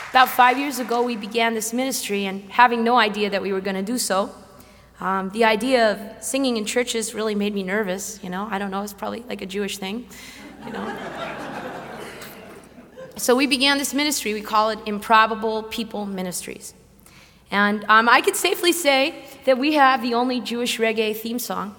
About 5 years ago, we began this ministry, and having no idea that we were going to do so, the idea of singing in churches really made me nervous, I don't know, it's probably like a Jewish thing, So we began this ministry. We call it Improbable People Ministries. And I could safely say that we have the only Jewish reggae theme song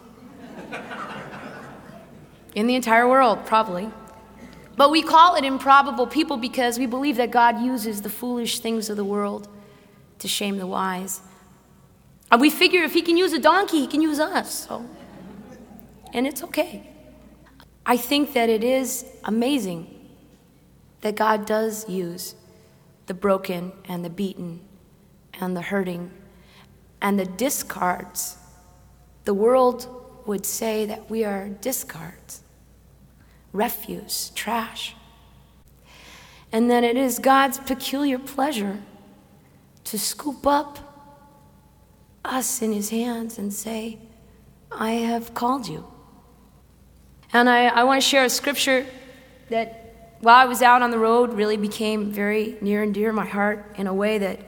in the entire world, probably. But we call it Improbable People because we believe that God uses the foolish things of the world to shame the wise. And we figure if he can use a donkey, he can use us. And it's okay. I think that it is amazing that God does use the broken and the beaten and the hurting and the discards. The world would say that we are discards, refuse, trash. And that it is God's peculiar pleasure to scoop up us in his hands and say, I have called you. And I want to share a scripture that while I was out on the road really became very near and dear to my heart in a way that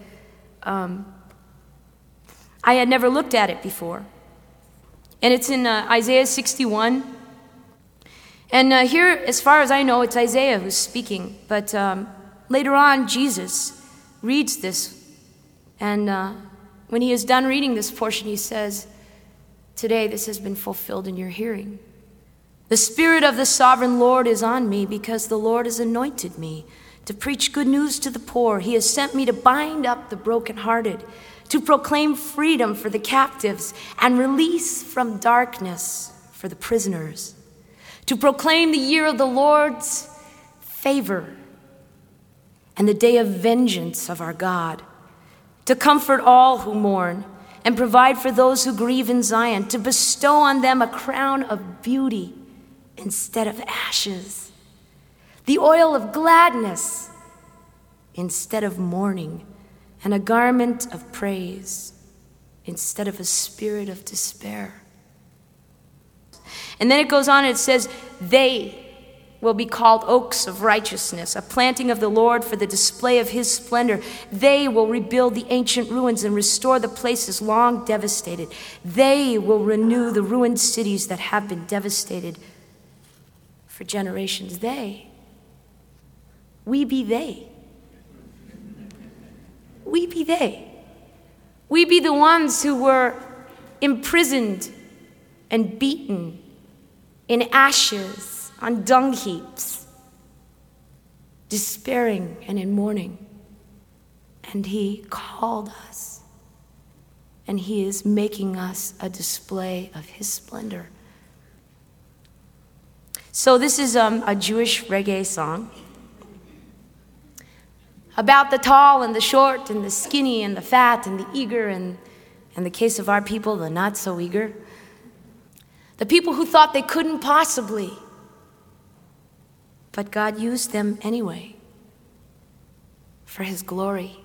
I had never looked at it before. And it's in Isaiah 61. And here, as far as I know, it's Isaiah who's speaking. But later on, Jesus reads this. And when he is done reading this portion, he says, today this has been fulfilled in your hearing. The Spirit of the Sovereign Lord is on me because the Lord has anointed me to preach good news to the poor. He has sent me to bind up the brokenhearted, to proclaim freedom for the captives and release from darkness for the prisoners, to proclaim the year of the Lord's favor and the day of vengeance of our God, to comfort all who mourn and provide for those who grieve in Zion, to bestow on them a crown of beauty instead of ashes, the oil of gladness instead of mourning, and a garment of praise instead of a spirit of despair. And then it goes on and it says, they will be called oaks of righteousness, a planting of the Lord for the display of his splendor. They will rebuild the ancient ruins and restore the places long devastated. They will renew the ruined cities that have been devastated for generations. We be they. We be they. We be the ones who were imprisoned and beaten in ashes on dung heaps, despairing and in mourning. And he called us, and he is making us a display of his splendor. So this is a Jewish reggae song about the tall and the short and the skinny and the fat and the eager and in the case of our people, the not so eager. The people who thought they couldn't possibly, but God used them anyway for his glory.